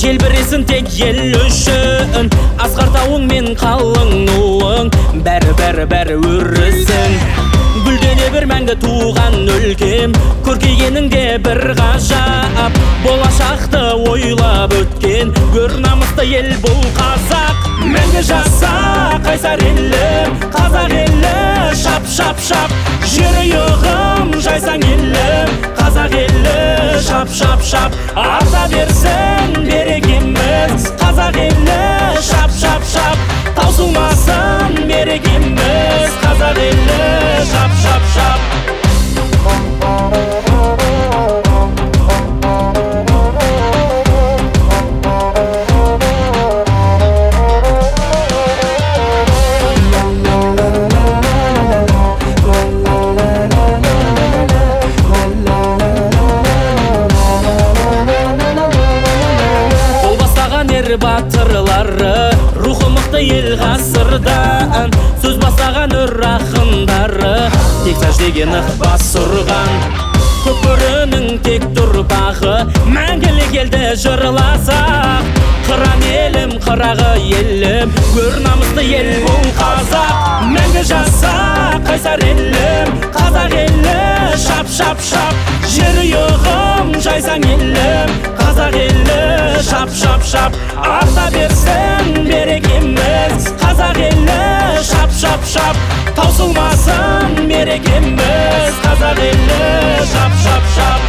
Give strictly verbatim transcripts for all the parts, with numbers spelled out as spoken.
желбіресін тек ел үшін. Асқар тауың мен қалың нуың, бәрі бәрі бәрі өрісің. Гүлдене бір мәңгі туған өлкем, көркейгеніңде бір ғажап. Болашақты ойлап өткен, өр намысты ел бұл қазақ. Мәңгі жаса қайсар елім, қазақ елі, шап шап шап. Жер ұйығым жайсаң елім, қазақ елі, шап шап шап. Арта берсін берекеміз, қазақ елі, шап шап шап. Таусылмасын берекеміз, қазақ елі, шап шап шап. Батырлары, рухы мықты ел ғасырдан, сөз бастаған өр ақындары, тек сәждеген ықпас ұрған. Көпірінің тек тұрпағы, мәңгілік елді жырласақ. Қыран елім, қырағы елім, өр намысты ел бұл қазақ. Мәңгі жаса қайсар елім, қазақ елі, шап шап шап. Жер ұйығым жайсаң елім, қазақ елі, шап шап шап. Арта берсін берекеміз, қазақ елі, шап шап шап. Таусылмасын берекеміз, қазақ елі, шап шап шап.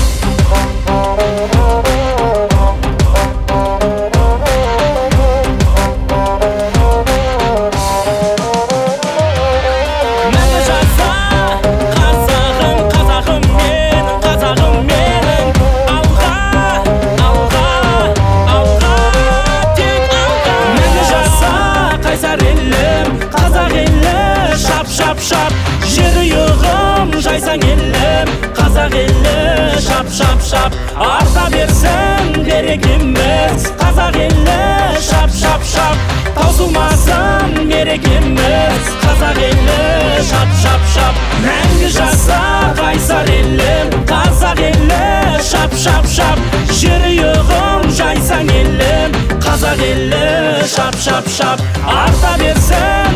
Жер ұйығым жайсаң елім, қазақ елі, шап шап шап. Арта берсін берекеміз, қазақ елі, шап шап шап. Таусылмасын берекеміз, қазақ елі, шап шап шап. Мәңгі жаса қайсар елім, қазақ елі, шап шап шап. Жер ұйығым жайсаң елім, қазақ елі, шап шап шап. Арта берсін